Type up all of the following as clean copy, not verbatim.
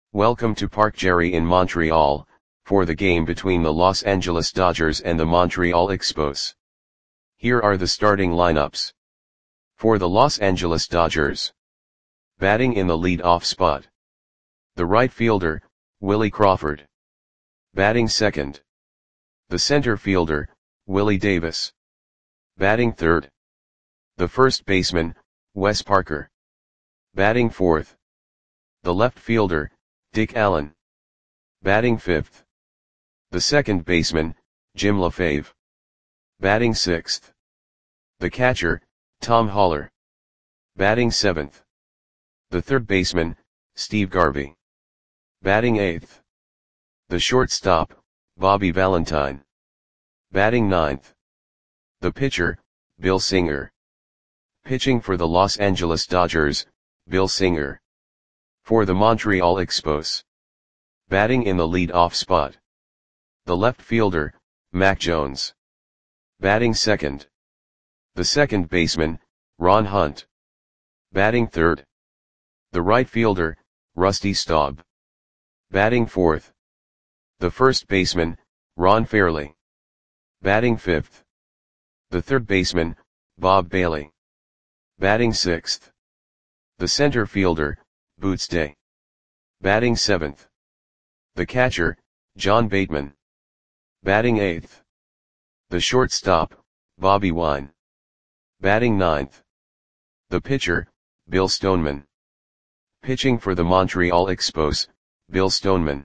Welcome to Parc Jerry in Montreal, for the game between the Los Angeles Dodgers and the Montreal Expos. Here are the starting lineups. For the Los Angeles Dodgers. Batting in the lead-off spot. The right fielder, Willie Crawford. Batting second. The center fielder, Willie Davis. Batting third. The first baseman, Wes Parker. Batting fourth. The left fielder, Dick Allen. Batting fifth. The second baseman, Jim LaFave. Batting sixth. The catcher, Tom Haller. Batting seventh. The third baseman, Steve Garvey. Batting eighth. The shortstop, Bobby Valentine. Batting ninth. The pitcher, Bill Singer. Pitching for the Los Angeles Dodgers, Bill Singer. For the Montreal Expos. Batting in the lead-off spot. The left fielder, Mac Jones. Batting second. The second baseman, Ron Hunt. Batting third. The right fielder, Rusty Staub. Batting fourth. The first baseman, Ron Fairly. Batting fifth. The third baseman, Bob Bailey. Batting sixth. The center fielder, Boots Day. Batting seventh. The catcher, John Bateman. Batting eighth. The shortstop, Bobby Wine. Batting ninth. The pitcher, Bill Stoneman. Pitching for the Montreal Expos, Bill Stoneman.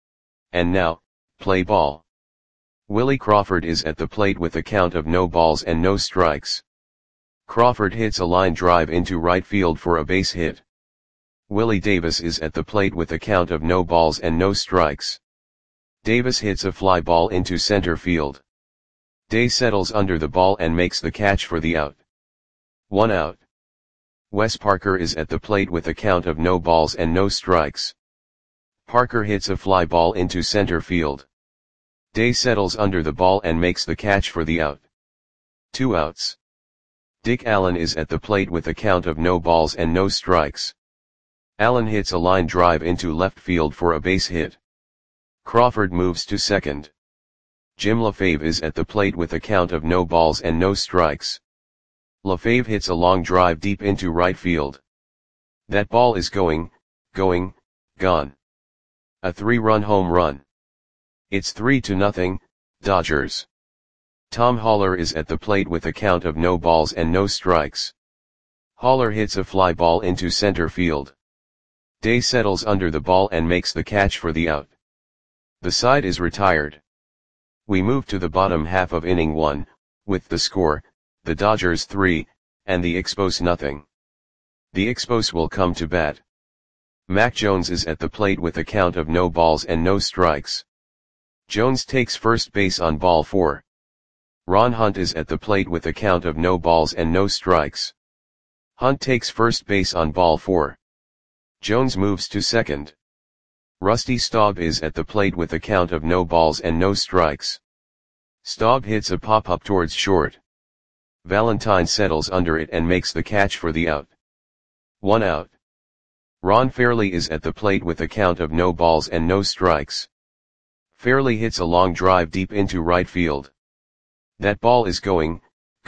And now, play ball. Willie Crawford is at the plate with a count of no balls and no strikes. Crawford hits a line drive into right field for a base hit. Willie Davis is at the plate with a count of no balls and no strikes. Davis hits a fly ball into center field. Day settles under the ball and makes the catch for the out. 1 out. Wes Parker is at the plate with a count of no balls and no strikes. Parker hits a fly ball into center field. Day settles under the ball and makes the catch for the out. 2 outs. Dick Allen is at the plate with a count of no balls and no strikes. Allen hits a line drive into left field for a base hit. Crawford moves to second. Jim LaFave is at the plate with a count of no balls and no strikes. LaFave hits a long drive deep into right field. That ball is gone. A 3-run home run. It's 3-0, Dodgers. Tom Haller is at the plate with a count of no balls and no strikes. Haller hits a fly ball into center field. Day settles under the ball and makes the catch for the out. The side is retired. We move to the bottom half of inning 1, with the score, the Dodgers 3, and the Expos nothing. The Expos will come to bat. Mac Jones is at the plate with a count of no balls and no strikes. Jones takes first base on ball 4. Ron Hunt is at the plate with a count of no balls and no strikes. Hunt takes first base on ball 4. Jones moves to second. Rusty Staub is at the plate with a count of no balls and no strikes. Staub hits a pop-up towards short. Valentine settles under it and makes the catch for the out. 1 out. Ron Fairly is at the plate with a count of no balls and no strikes. Fairly hits a long drive deep into right field. That ball is gone.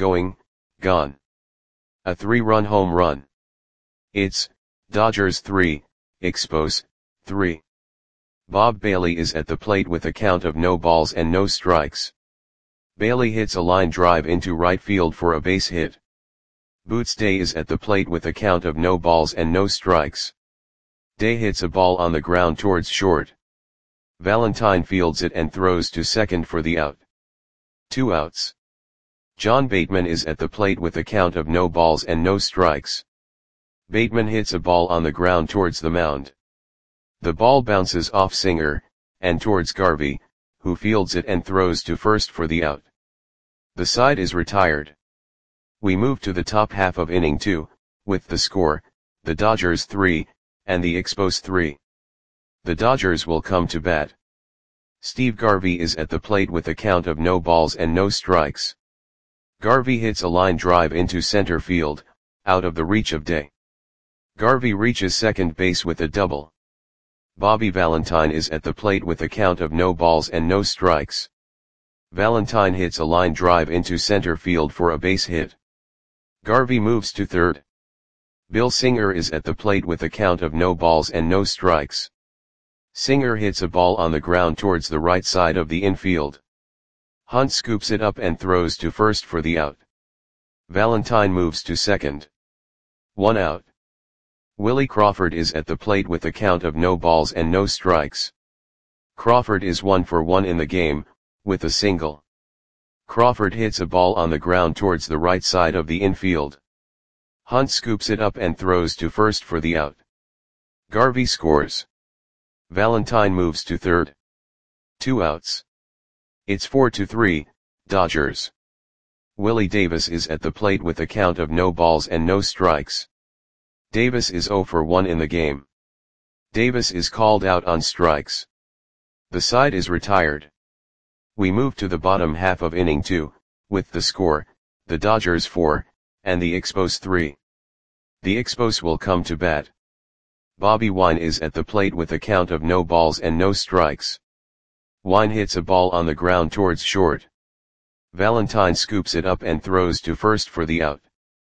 A 3-run home run. It's Dodgers 3, Expos 3. Bob Bailey is at the plate with a count of no balls and no strikes. Bailey hits a line drive into right field for a base hit. Boots Day is at the plate with a count of no balls and no strikes. Day hits a ball on the ground towards short. Valentine fields it and throws to second for the out. 2 outs. John Bateman is at the plate with a count of no balls and no strikes. Bateman hits a ball on the ground towards the mound. The ball bounces off Singer, and towards Garvey, who fields it and throws to first for the out. The side is retired. We move to the top half of inning 2, with the score, the Dodgers 3, and the Expos 3. The Dodgers will come to bat. Steve Garvey is at the plate with a count of no balls and no strikes. Garvey hits a line drive into center field, out of the reach of Day. Garvey reaches second base with a double. Bobby Valentine is at the plate with a count of no balls and no strikes. Valentine hits a line drive into center field for a base hit. Garvey moves to third. Bill Singer is at the plate with a count of no balls and no strikes. Singer hits a ball on the ground towards the right side of the infield. Hunt scoops it up and throws to first for the out. Valentine moves to second. 1 out. Willie Crawford is at the plate with a count of no balls and no strikes. Crawford is 1 for 1 in the game, with a single. Crawford hits a ball on the ground towards the right side of the infield. Hunt scoops it up and throws to first for the out. Garvey scores. Valentine moves to third. 2 outs. It's 4-3, Dodgers. Willie Davis is at the plate with a count of no balls and no strikes. Davis is 0 for 1 in the game. Davis is called out on strikes. The side is retired. We move to the bottom half of inning 2, with the score, the Dodgers 4, and the Expos 3. The Expos will come to bat. Bobby Wine is at the plate with a count of no balls and no strikes. Wine hits a ball on the ground towards short. Valentine scoops it up and throws to first for the out.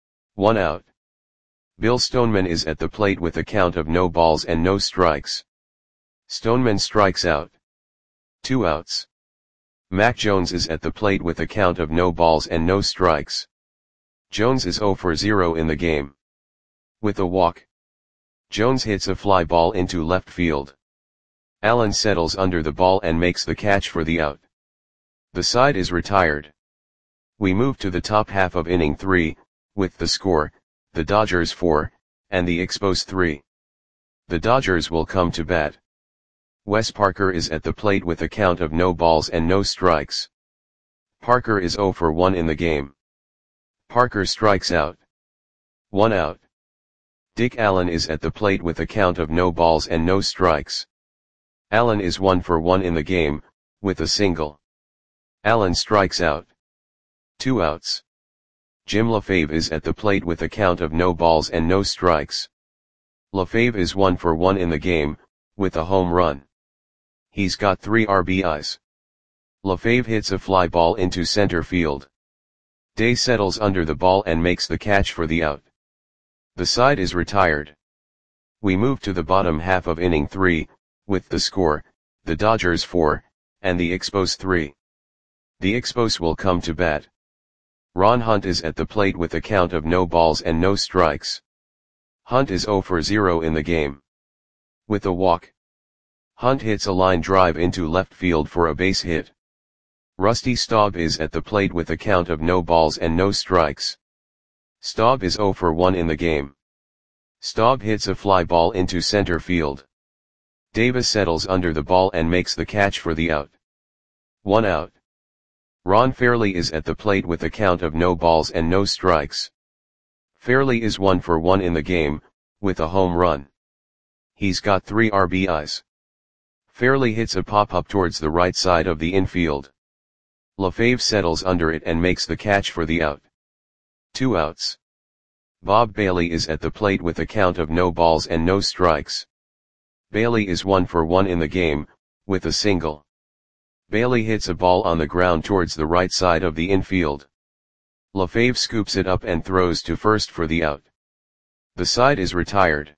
1 out. Bill Stoneman is at the plate with a count of no balls and no strikes. Stoneman strikes out. 2 outs. Mac Jones is at the plate with a count of no balls and no strikes. Jones is 0 for 0 in the game. With a walk. Jones hits a fly ball into left field. Allen settles under the ball and makes the catch for the out. The side is retired. We move to the top half of inning 3, with the score, the Dodgers 4, and the Expos 3. The Dodgers will come to bat. Wes Parker is at the plate with a count of no balls and no strikes. Parker is 0 for 1 in the game. Parker strikes out. 1 out. Dick Allen is at the plate with a count of no balls and no strikes. Allen is 1 for 1 in the game, with a single. Allen strikes out. 2 outs. Jim LaFave is at the plate with a count of no balls and no strikes. LaFave is 1 for 1 in the game, with a home run. He's got 3 RBIs. LaFave hits a fly ball into center field. Day settles under the ball and makes the catch for the out. The side is retired. We move to the bottom half of inning 3, with the score, the Dodgers 4, and the Expos 3. The Expos will come to bat. Ron Hunt is at the plate with a count of no balls and no strikes. Hunt is 0 for 0 in the game. With a walk. Hunt hits a line drive into left field for a base hit. Rusty Staub is at the plate with a count of no balls and no strikes. Staub is 0 for 1 in the game. Staub hits a fly ball into center field. Davis settles under the ball and makes the catch for the out. 1 out. Ron Fairley is at the plate with a count of no balls and no strikes. Fairley is 1 for 1 in the game, with a home run. He's got 3 RBIs. Fairley hits a pop-up towards the right side of the infield. LaFave settles under it and makes the catch for the out. 2 outs. Bob Bailey is at the plate with a count of no balls and no strikes. Bailey is 1 for 1 in the game, with a single. Bailey hits a ball on the ground towards the right side of the infield. LaFave scoops it up and throws to first for the out. The side is retired.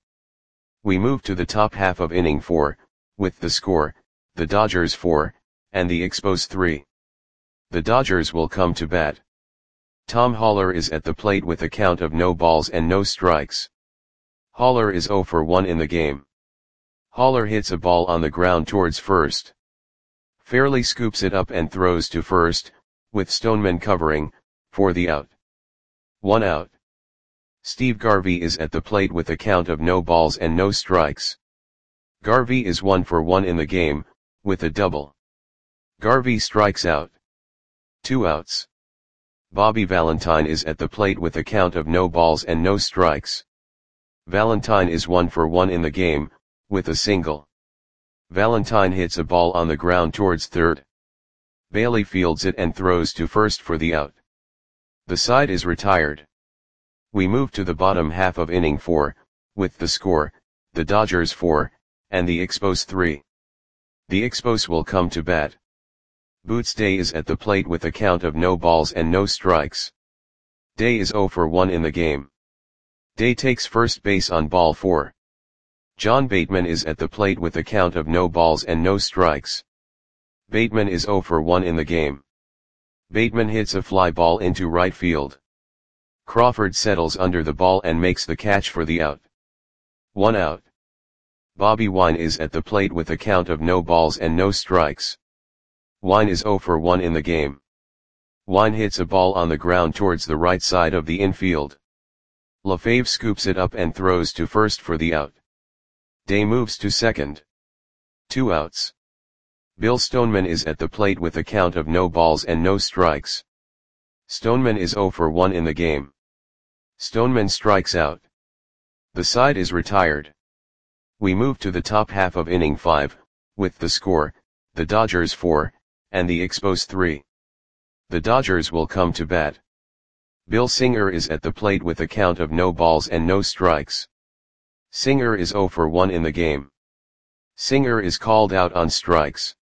We move to the top half of inning 4, with the score, the Dodgers 4, and the Expos 3. The Dodgers will come to bat. Tom Haller is at the plate with a count of no balls and no strikes. Haller is 0 for 1 in the game. Haller hits a ball on the ground towards first. Fairley scoops it up and throws to first, with Stoneman covering, for the out. 1 out. Steve Garvey is at the plate with a count of no balls and no strikes. Garvey is 1 for 1 in the game, with a double. Garvey strikes out. 2 outs. Bobby Valentine is at the plate with a count of no balls and no strikes. Valentine is 1 for 1 in the game, with a single. Valentine hits a ball on the ground towards third. Bailey fields it and throws to first for the out. The side is retired. We move to the bottom half of inning 4, with the score, the Dodgers 4, and the Expos 3. The Expos will come to bat. Boots Day is at the plate with a count of no balls and no strikes. Day is 0 for 1 in the game. Day takes first base on ball 4. John Bateman is at the plate with a count of no balls and no strikes. Bateman is 0 for 1 in the game. Bateman hits a fly ball into right field. Crawford settles under the ball and makes the catch for the out. 1 out. Bobby Wine is at the plate with a count of no balls and no strikes. Wine is 0 for 1 in the game. Wine hits a ball on the ground towards the right side of the infield. LaFave scoops it up and throws to first for the out. Day moves to second. 2 outs. Bill Stoneman is at the plate with a count of no balls and no strikes. Stoneman is 0 for 1 in the game. Stoneman strikes out. The side is retired. We move to the top half of inning 5, with the score, the Dodgers 4, and the Expos 3. The Dodgers will come to bat. Bill Singer is at the plate with a count of no balls and no strikes. Singer is 0 for 1 in the game. Singer is called out on strikes.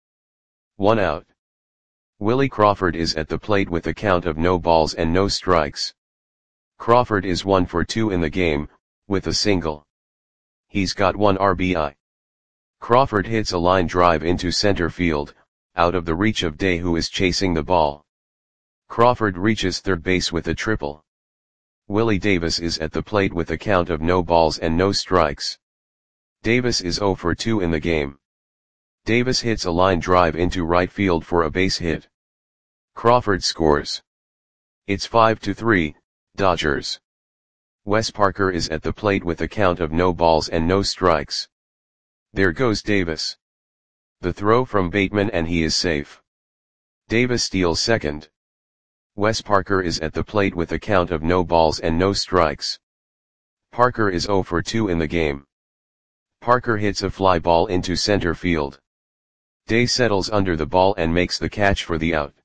1 out. Willie Crawford is at the plate with a count of no balls and no strikes. Crawford is 1 for 2 in the game, with a single. He's got 1 RBI. Crawford hits a line drive into center field, out of the reach of Day, who is chasing the ball. Crawford reaches third base with a triple. Willie Davis is at the plate with a count of no balls and no strikes. Davis is 0 for 2 in the game. Davis hits a line drive into right field for a base hit. Crawford scores. It's 5-3, Dodgers. Wes Parker is at the plate with a count of no balls and no strikes. There goes Davis. The throw from Bateman and he is safe. Davis steals second. Wes Parker is at the plate with a count of no balls and no strikes. Parker is 0 for 2 in the game. Parker hits a fly ball into center field. Day settles under the ball and makes the catch for the out.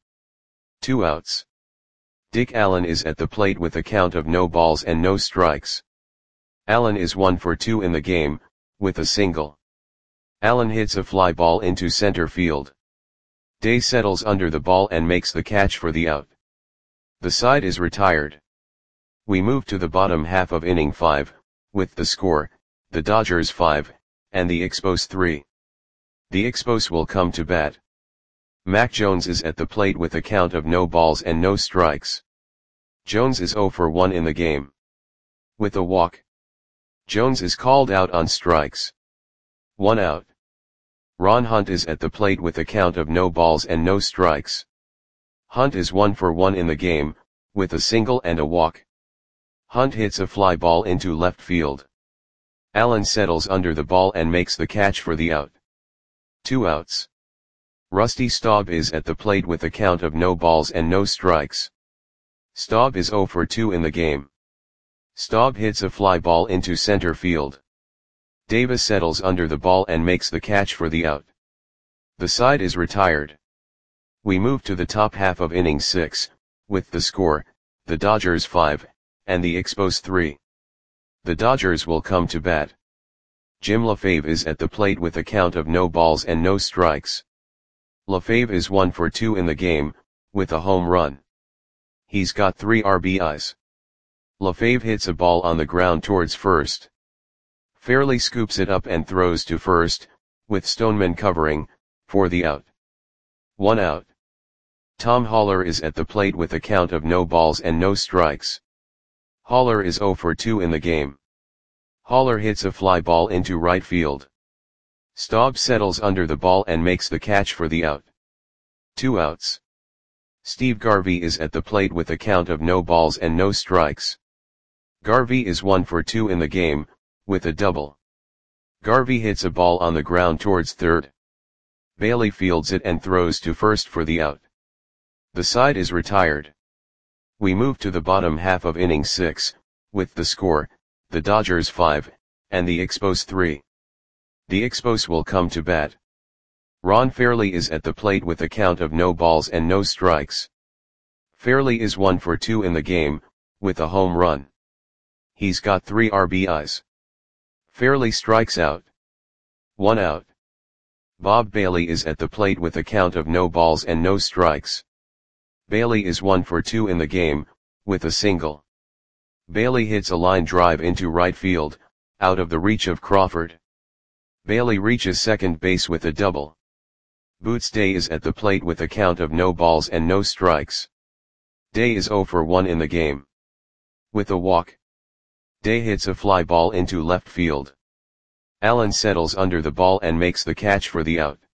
2 outs. Dick Allen is at the plate with a count of no balls and no strikes. Allen is 1 for 2 in the game, with a single. Allen hits a fly ball into center field. Day settles under the ball and makes the catch for the out. The side is retired. We move to the bottom half of inning 5, with the score, the Dodgers 5, and the Expos 3. The Expos will come to bat. Mac Jones is at the plate with a count of no balls and no strikes. Jones is 0 for 1 in the game. With a walk. Jones is called out on strikes. 1 out. Ron Hunt is at the plate with a count of no balls and no strikes. Hunt is 1 for 1 in the game, with a single and a walk. Hunt hits a fly ball into left field. Allen settles under the ball and makes the catch for the out. 2 outs. Rusty Staub is at the plate with a count of no balls and no strikes. Staub is 0 for 2 in the game. Staub hits a fly ball into center field. Davis settles under the ball and makes the catch for the out. The side is retired. We move to the top half of inning 6, with the score, the Dodgers 5, and the Expos 3. The Dodgers will come to bat. Jim LaFave is at the plate with a count of no balls and no strikes. LaFave is 1 for 2 in the game, with a home run. He's got 3 RBIs. LaFave hits a ball on the ground towards first. Fairley scoops it up and throws to first, with Stoneman covering, for the out. 1 out. Tom Haller is at the plate with a count of no balls and no strikes. Haller is 0 for 2 in the game. Haller hits a fly ball into right field. Staub settles under the ball and makes the catch for the out. 2 outs. Steve Garvey is at the plate with a count of no balls and no strikes. Garvey is 1 for 2 in the game, with a double. Garvey hits a ball on the ground towards third. Bailey fields it and throws to first for the out. The side is retired. We move to the bottom half of inning 6, with the score, the Dodgers 5, and the Expos 3. The Expos will come to bat. Ron Fairley is at the plate with a count of no balls and no strikes. Fairley is 1 for 2 in the game, with a home run. He's got 3 RBIs. Fairley strikes out. 1 out. Bob Bailey is at the plate with a count of no balls and no strikes. Bailey is 1 for 2 in the game, with a single. Bailey hits a line drive into right field, out of the reach of Crawford. Bailey reaches second base with a double. Boots Day is at the plate with a count of no balls and no strikes. Day is 0 for 1 in the game. With a walk, Day hits a fly ball into left field. Allen settles under the ball and makes the catch for the out.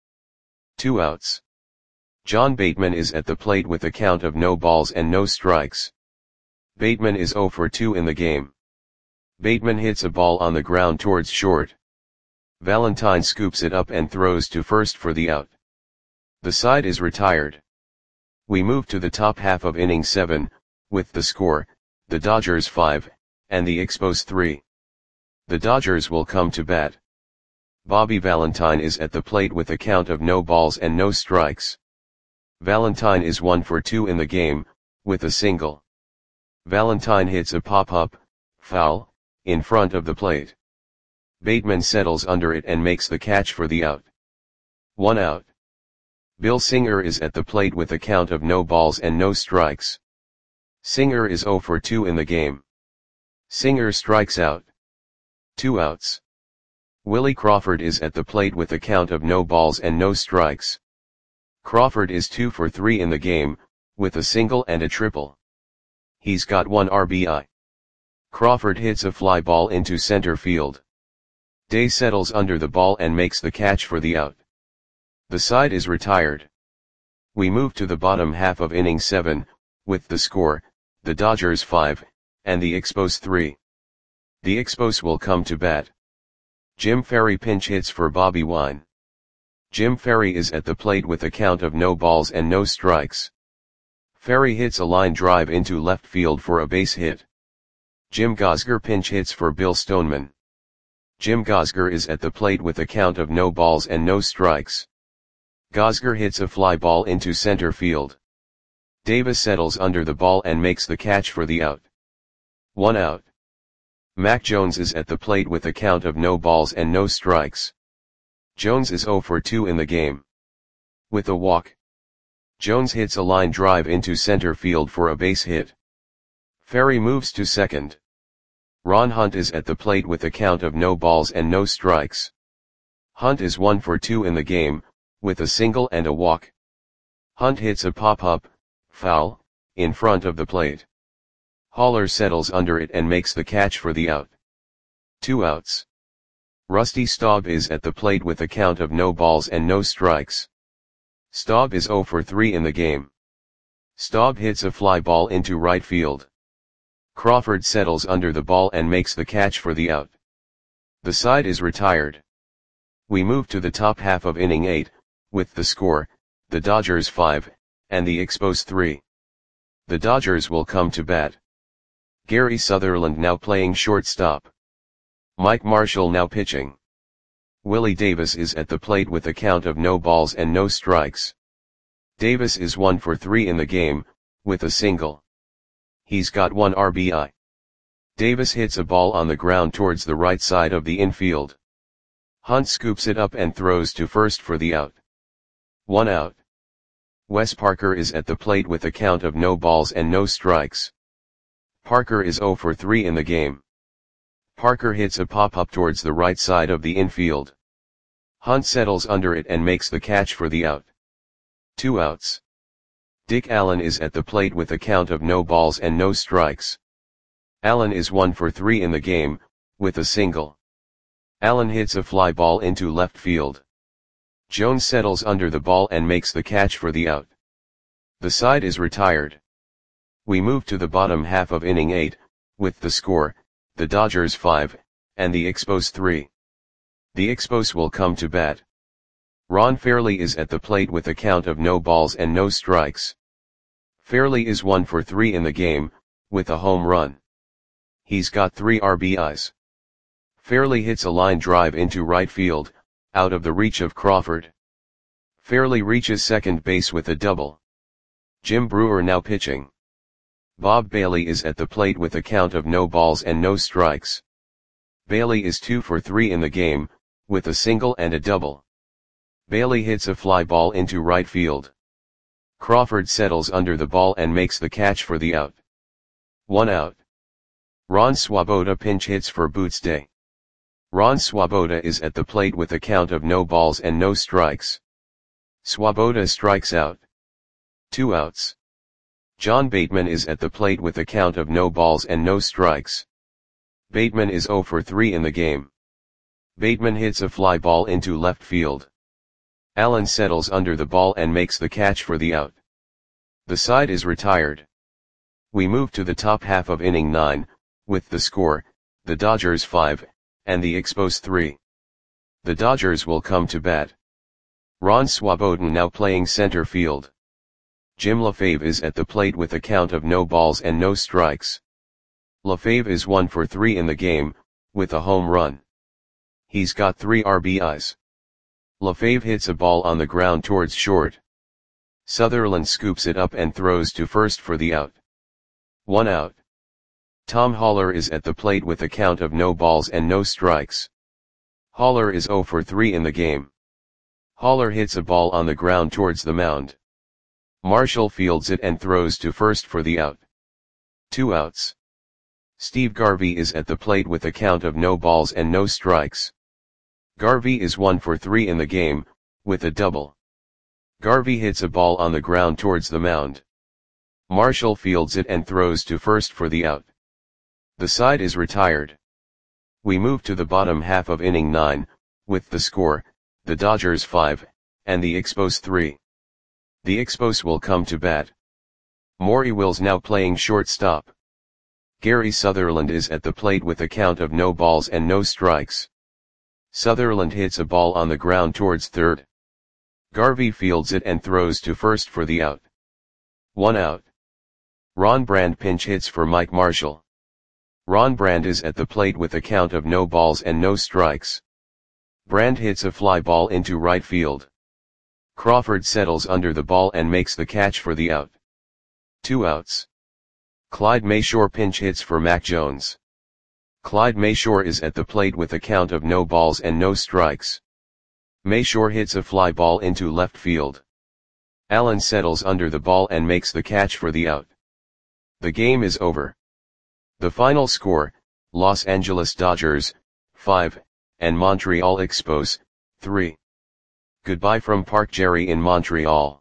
2 outs. John Bateman is at the plate with a count of no balls and no strikes. Bateman is 0 for 2 in the game. Bateman hits a ball on the ground towards short. Valentine scoops it up and throws to first for the out. The side is retired. We move to the top half of inning 7, with the score, the Dodgers 5, and the Expos 3. The Dodgers will come to bat. Bobby Valentine is at the plate with a count of no balls and no strikes. Valentine is 1 for 2 in the game, with a single. Valentine hits a pop-up, foul, in front of the plate. Bateman settles under it and makes the catch for the out. 1 out. Bill Singer is at the plate with a count of no balls and no strikes. Singer is 0 for 2 in the game. Singer strikes out. 2 outs. Willie Crawford is at the plate with a count of no balls and no strikes. Crawford is 2 for 3 in the game, with a single and a triple. He's got 1 RBI. Crawford hits a fly ball into center field. Day settles under the ball and makes the catch for the out. The side is retired. We move to the bottom half of inning 7, with the score, the Dodgers 5, and the Expos 3. The Expos will come to bat. Jim Ferry pinch hits for Bobby Wine. Jim Ferry is at the plate with a count of no balls and no strikes. Ferry hits a line drive into left field for a base hit. Jim Gosger pinch hits for Bill Stoneman. Jim Gosger is at the plate with a count of no balls and no strikes. Gosger hits a fly ball into center field. Davis settles under the ball and makes the catch for the out. 1 out. Mac Jones is at the plate with a count of no balls and no strikes. Jones is 0 for 2 in the game. With a walk, Jones hits a line drive into center field for a base hit. Ferry moves to second. Ron Hunt is at the plate with a count of no balls and no strikes. Hunt is 1 for 2 in the game, with a single and a walk. Hunt hits a pop-up, foul, in front of the plate. Haller settles under it and makes the catch for the out. 2 outs. Rusty Staub is at the plate with a count of no balls and no strikes. Staub is 0 for 3 in the game. Staub hits a fly ball into right field. Crawford settles under the ball and makes the catch for the out. The side is retired. We move to the top half of inning 8, with the score, the Dodgers 5, and the Expos 3. The Dodgers will come to bat. Gary Sutherland now playing shortstop. Mike Marshall now pitching. Willie Davis is at the plate with a count of no balls and no strikes. Davis is 1 for 3 in the game, with a single. He's got 1 RBI. Davis hits a ball on the ground towards the right side of the infield. Hunt scoops it up and throws to first for the out. 1 out. Wes Parker is at the plate with a count of no balls and no strikes. Parker is 0 for 3 in the game. Parker hits a pop-up towards the right side of the infield. Hunt settles under it and makes the catch for the out. 2 outs. Dick Allen is at the plate with a count of no balls and no strikes. Allen is 1 for 3 in the game, with a single. Allen hits a fly ball into left field. Jones settles under the ball and makes the catch for the out. The side is retired. We move to the bottom half of inning 8, with the score, the Dodgers 5, and the Expos 3. The Expos will come to bat. Ron Fairley is at the plate with a count of no balls and no strikes. Fairley is 1 for 3 in the game, with a home run. He's got 3 RBIs. Fairley hits a line drive into right field, out of the reach of Crawford. Fairley reaches second base with a double. Jim Brewer now pitching. Bob Bailey is at the plate with a count of no balls and no strikes. Bailey is 2 for 3 in the game, with a single and a double. Bailey hits a fly ball into right field. Crawford settles under the ball and makes the catch for the out. 1 out. Ron Swoboda pinch hits for Boots Day. Ron Swoboda is at the plate with a count of no balls and no strikes. Swoboda strikes out. 2 outs. John Bateman is at the plate with a count of no balls and no strikes. Bateman is 0 for 3 in the game. Bateman hits a fly ball into left field. Allen settles under the ball and makes the catch for the out. The side is retired. We move to the top half of inning 9, with the score, the Dodgers 5, and the Expos 3. The Dodgers will come to bat. Ron Swoboda now playing center field. Jim LaFave is at the plate with a count of no balls and no strikes. LaFave is 1 for 3 in the game, with a home run. He's got 3 RBIs. LaFave hits a ball on the ground towards short. Sutherland scoops it up and throws to first for the out. 1 out. Tom Haller is at the plate with a count of no balls and no strikes. Haller is 0 for 3 in the game. Haller hits a ball on the ground towards the mound. Marshall fields it and throws to first for the out. 2 outs. Steve Garvey is at the plate with a count of no balls and no strikes. Garvey is 1 for 3 in the game, with a double. Garvey hits a ball on the ground towards the mound. Marshall fields it and throws to first for the out. The side is retired. We move to the bottom half of inning 9, with the score, the Dodgers 5, and the Expos 3. The Expos will come to bat. Maury Wills now playing shortstop. Gary Sutherland is at the plate with a count of no balls and no strikes. Sutherland hits a ball on the ground towards third. Garvey fields it and throws to first for the out. 1 out. Ron Brand pinch hits for Mike Marshall. Ron Brand is at the plate with a count of no balls and no strikes. Brand hits a fly ball into right field. Crawford settles under the ball and makes the catch for the out. 2 outs. Clyde Mayshore pinch hits for Mac Jones. Clyde Mayshore is at the plate with a count of no balls and no strikes. Mayshore hits a fly ball into left field. Allen settles under the ball and makes the catch for the out. The game is over. The final score, Los Angeles Dodgers, 5, and Montreal Expos, 3. Goodbye from Park Jerry in Montreal.